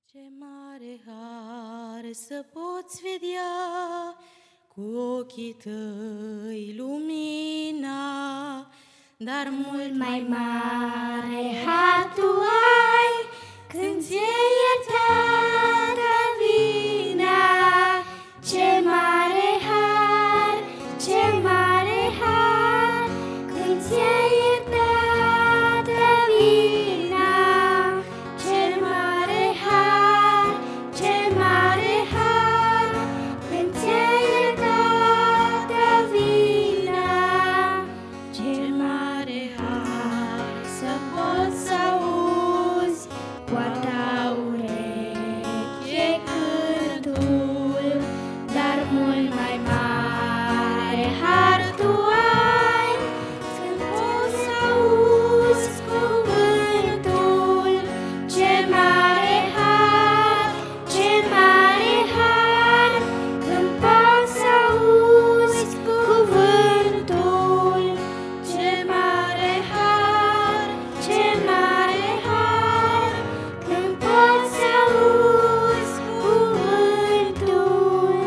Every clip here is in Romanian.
Ce mare har să poți vedea cu ochii tăi lumina, dar mult mai mare har tu ai când ți-e iertată vina. Ce mare har, ce mare har, când ți-e iertată vina. Ce mare har, ce mare har, când ți-e iertată vina. Ce mare har să poți să auzi cu a ta ureche cântul, dar mult mai mare har tu ai când poți să auzi cuvântul. Ce mare har, ce mare har, când poți să auzi cuvântul. Ce mare har, ce mare har, când poți să auzi cuvântul.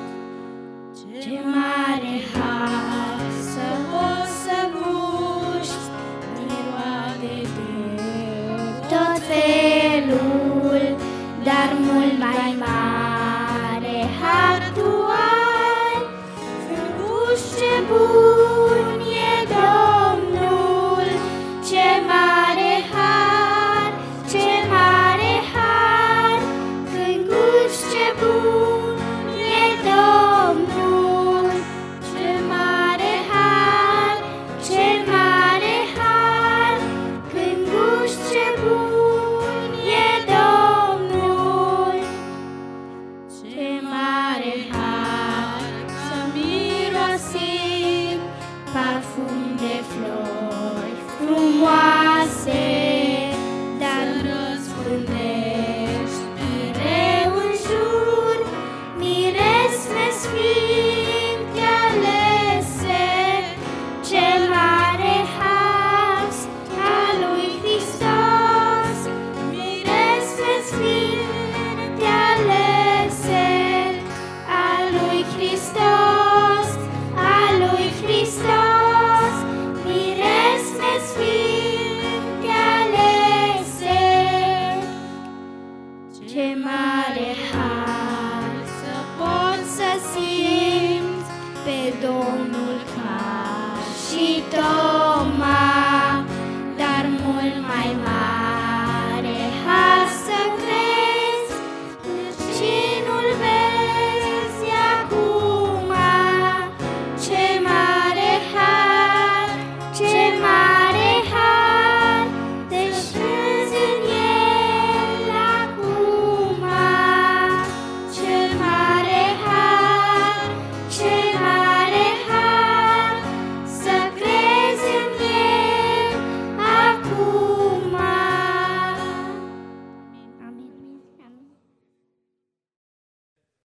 Ce mare har să poți să guști din roade de tot felul, dar mult mai mare har tu ai când guști ce bun e Domnul. Ce mare har, ce mare har, când guști ce bun e Domnul. Ce mare har, ce mare har, când guști ce bun e Domnul. Ce mare har să mirosim parfum de flori frumoase, dar răspundești mereu în jur miresme sfinte alese. Ce mare har al lui Hristos, miresme sfinte alese. Al lui Hristos, al lui Hristos, miresme sfinte alese. Ce mare